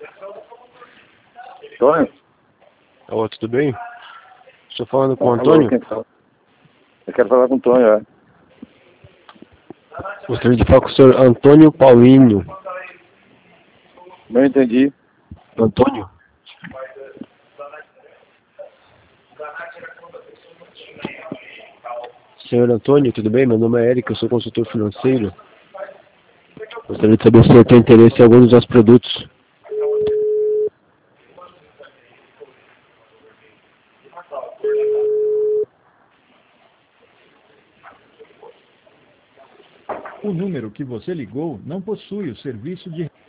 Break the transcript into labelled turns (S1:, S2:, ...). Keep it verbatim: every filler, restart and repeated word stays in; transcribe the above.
S1: Antônio?
S2: Alô, tudo bem? Estou falando com o
S1: Ah,
S2: Antônio?
S1: alô, quem fala? Eu quero falar com o Antônio, é.
S2: Gostaria de falar com o senhor Antônio Paulinho.
S1: Não entendi.
S2: Antônio? Senhor Antônio, tudo bem? Meu nome é Eric, eu sou consultor financeiro. Gostaria de saber se o senhor tem interesse em algum dos nossos produtos.
S3: O número que você ligou não possui o serviço de